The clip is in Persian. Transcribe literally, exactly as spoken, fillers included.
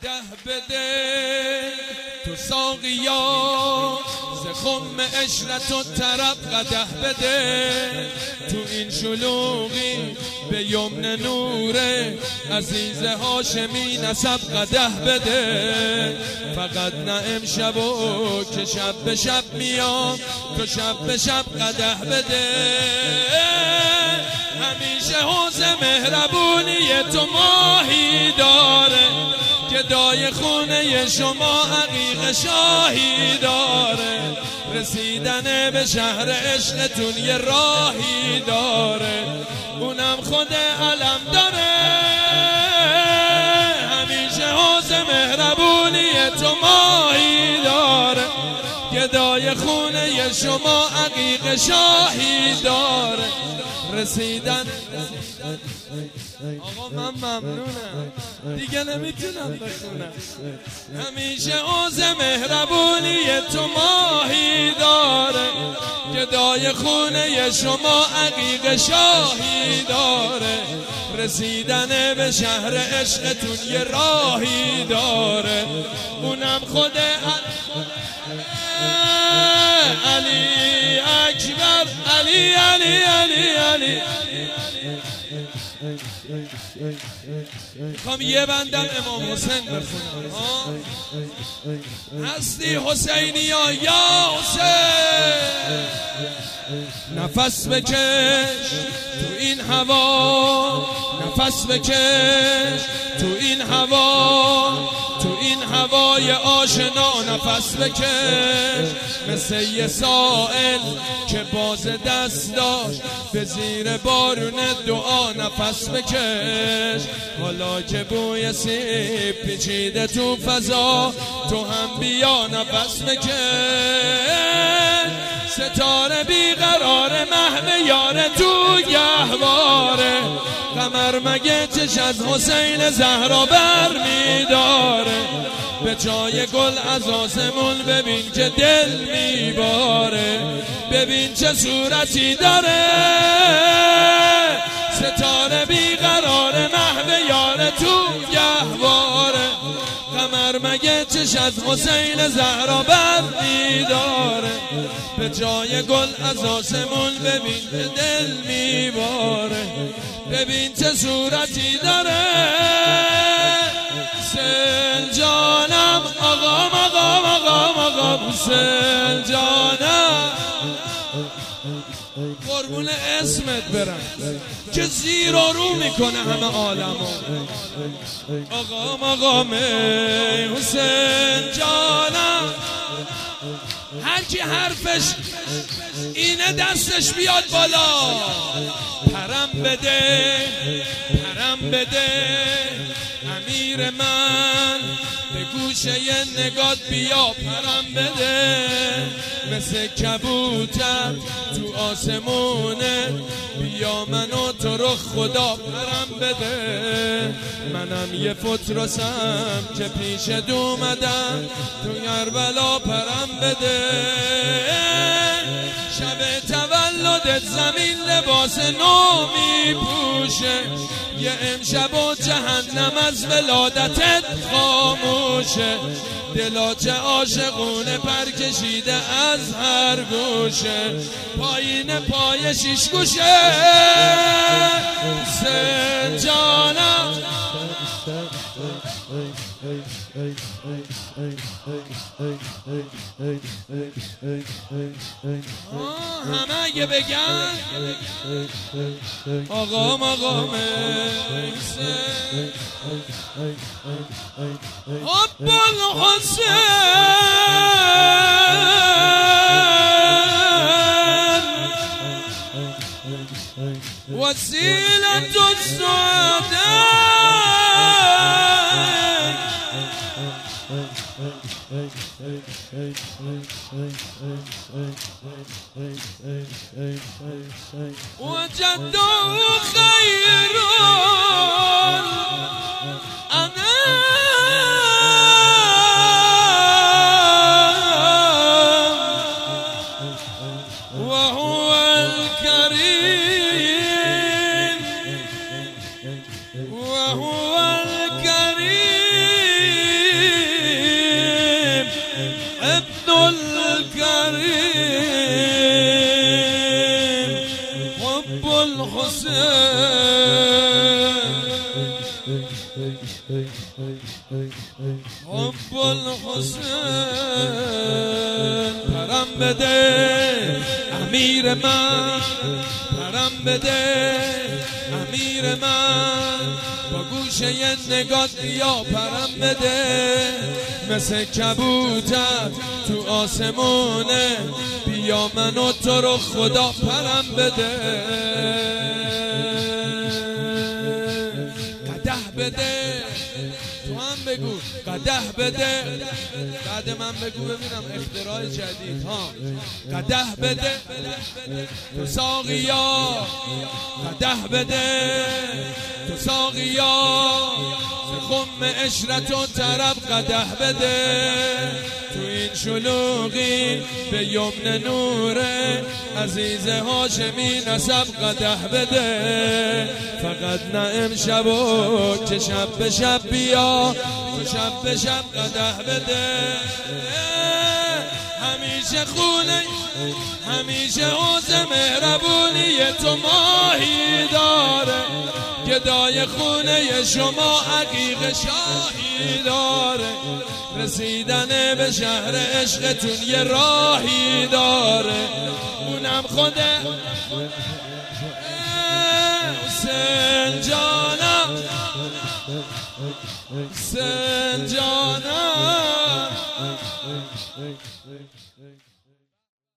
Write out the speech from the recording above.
قده بده تو ساقیا ز خم عشرت و طرب قده بده تو این شلوغی به یمن نوره عزیز هاشمی نسب قده بده فقط نه امشب و که شب به شب میام تو شب به شب قده بده همیشه حوض مهربونی تو ماهی داره که دای خونه شما عقیق شاهی داره رسیدن به شهر عشقتون یه راهی داره اونم خود علم داره همیشه حوض مهربونی تو ماهی داره که دای خونه شما عقیق شاهی داره رسیدن آقا من ممنونم دیگه نمیتونم بخونم همیشه عوض مهربونی تو ماهی داره که دای خونه شما عقیق شاهی داره رسیدن به شهر عشقتون یه راهی داره اونم خود علی اکبر علی علی علی علی میخوام یه بندم امام حسین بخونم هستی حسینی یا یا حسین نفس بکش تو این هوا نفس بکش تو این هوا تو این هوای آشنا نفس بکش مثل یه سائل که باز دست داشت به زیر بارون دعا نفس بکش حالا که بوی سیب پیچیده تو فضا تو هم بیا نفس بکش ستاره بیقرار محو یار تو گهواره قمر مگه چش از حسین زهرا بر میداره به جای گل از آسمون ببین که دل میباره ببین چه صورتی داره ستاره بیقرار محو یار تو گهواره قمر مگه چش از حسین زهرا بر میداره به جای گل از آسمون ببین که دل میباره ببین چه صورتی داره حسین جانم آقام آقام آقام آقام حسین جانم قربون اسمت برم که زیر و رو میکنه همه عالمو آقام آقام حسین جانم هر کی حرفش اینه دستش بیاد بالا پرم بده پرم بده امیر من به گوشه یه نگات بیا پرم بده مثل کبوتر تو آسمونه بیا منو تو رو خدا پرم بده منم یه فترسم که پیش دومدم تو کربلا پرم بده شب تولدت زمین لباس نو میپوشه یه امشب و جهنم از ولادتت خاموشه دلا چه عاشقونه پر کشیده از هر گوشه پایین پای شیش گوشه حسین جانم همه اگه بگن آقام آقام حسین حب الحسین وسیلة السعداء وجدوا خير أنا وهو الكريم وهو الكريم حب الحسین پرم بده امیر من، پرم بده امیر من، با گوشه ی نگات بیا پرم بده، مثل کبوتر تو آسمونه، بیا من و تو رو خدا پرم بده. قدح بده، تو هم بگو قدح بده، بعد من بگو ببینم اختراع جدید ها. قدح بده تو ساقیا، قدح بده تو ساقیا، خم عشرت و طرب قدح بده، تو این شلوغی به یمن نوره عزیز هاشمی نسب قدح بده. فقط نه امشب و که شب به شب بیا، تو شب به شب قدح بده. همیشه خونه همیشه حوض مهربونی تو ماهی داره، گدای خونه شما عقیق شاهی داره، رسیدن به شهر عشقتون یه راهی داره، اونم خود حسین جانم، حسین جانم.